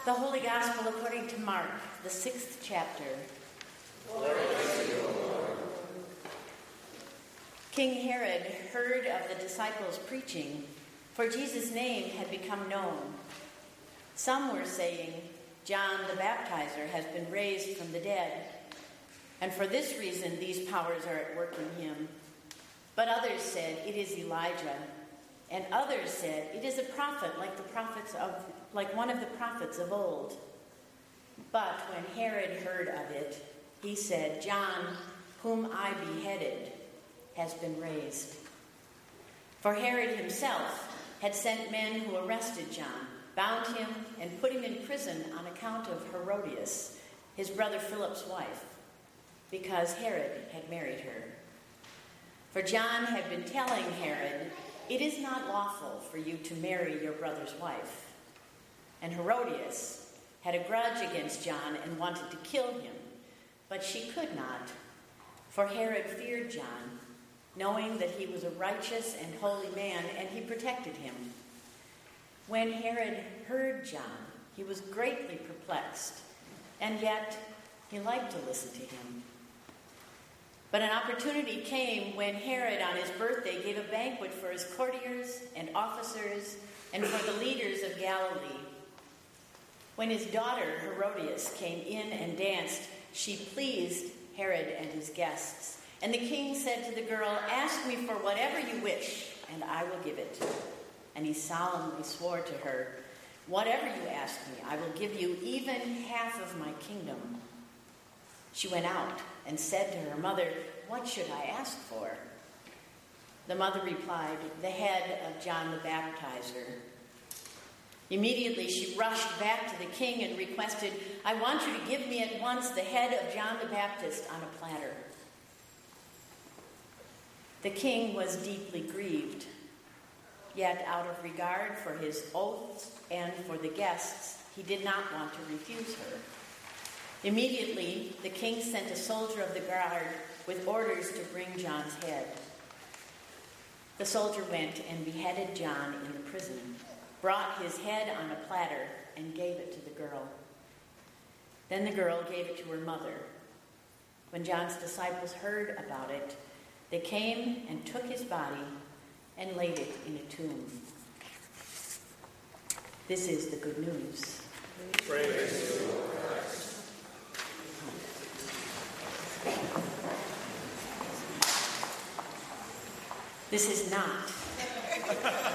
The Holy Gospel according to Mark, the 6th chapter. Glory to you, Lord. King Herod heard of the disciples preaching, for Jesus' name had become known. Some were saying, John the Baptizer has been raised from the dead, and for this reason these powers are at work in him. But others said, it is Elijah. And others said, it is a prophet like one of the prophets of old. But when Herod heard of it, he said, John, whom I beheaded, has been raised. For Herod himself had sent men who arrested John, bound him, and put him in prison on account of Herodias, his brother Philip's wife, because Herod had married her. For John had been telling Herod, it is not lawful for you to marry your brother's wife. And Herodias had a grudge against John and wanted to kill him, but she could not, for Herod feared John, knowing that he was a righteous and holy man, and he protected him. When Herod heard John, he was greatly perplexed, and yet he liked to listen to him. But an opportunity came when Herod, on his birthday, gave a banquet for his courtiers and officers and for the leaders of Galilee. When his daughter Herodias came in and danced, she pleased Herod and his guests. And the king said to the girl, ask me for whatever you wish, and I will give it. And he solemnly swore to her, whatever you ask me, I will give you even half of my kingdom. She went out and said to her mother, what should I ask for? The mother replied, the head of John the Baptizer. Immediately she rushed back to the king and requested, I want you to give me at once the head of John the Baptist on a platter. The king was deeply grieved, yet out of regard for his oaths and for the guests, he did not want to refuse her. Immediately, the king sent a soldier of the guard with orders to bring John's head. The soldier went and beheaded John in the prison, brought his head on a platter, and gave it to the girl. Then the girl gave it to her mother. When John's disciples heard about it, they came and took his body and laid it in a tomb. This is the good news. Praise to you, Lord Christ. This is not